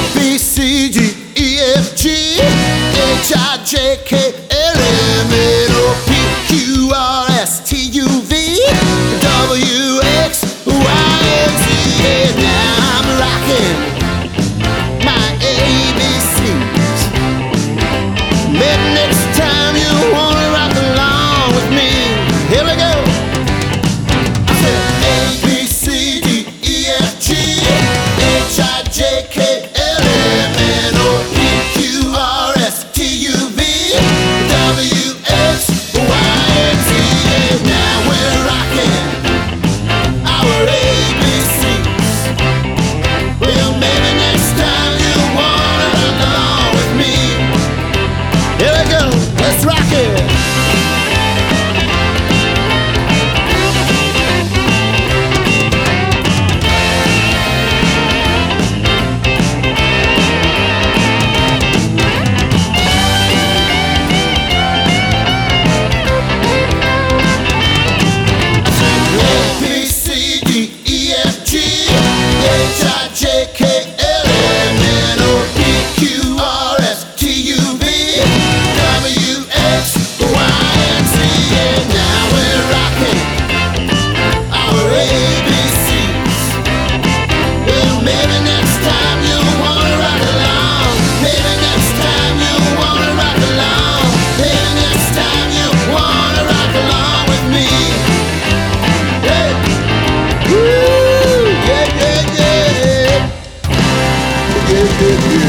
B, C, D, E, F, G, H, I, J, K, L, M, N, O, P, Q, R, S, T, U, V, W, X, Y, and Z. And now I'm rocking my ABCs. Maybe next time you wanna rock along with me. Here we go. I said A, B, C, D, E, F, G, H, I, J, K, L, M, N, O, P, Q, R, S, T, U, V, W, X, Y, and Z. And now we're rocking our ABCs. Well, maybe next time you wanna rock along with me. Here we go, let's rock it. A, B, C, D, E, F, G, H, I, J, K, L, M, N, O, P, Q, R, S, T, U, V, W, X, Y, and Z. And now we're rocking our ABCs. Well, maybe next time you wanna rock along. Maybe next time you wanna rock along. Maybe next time you wanna rock along with me. Hey. Woo! Yeah, yeah, yeah. Yeah, yeah, yeah.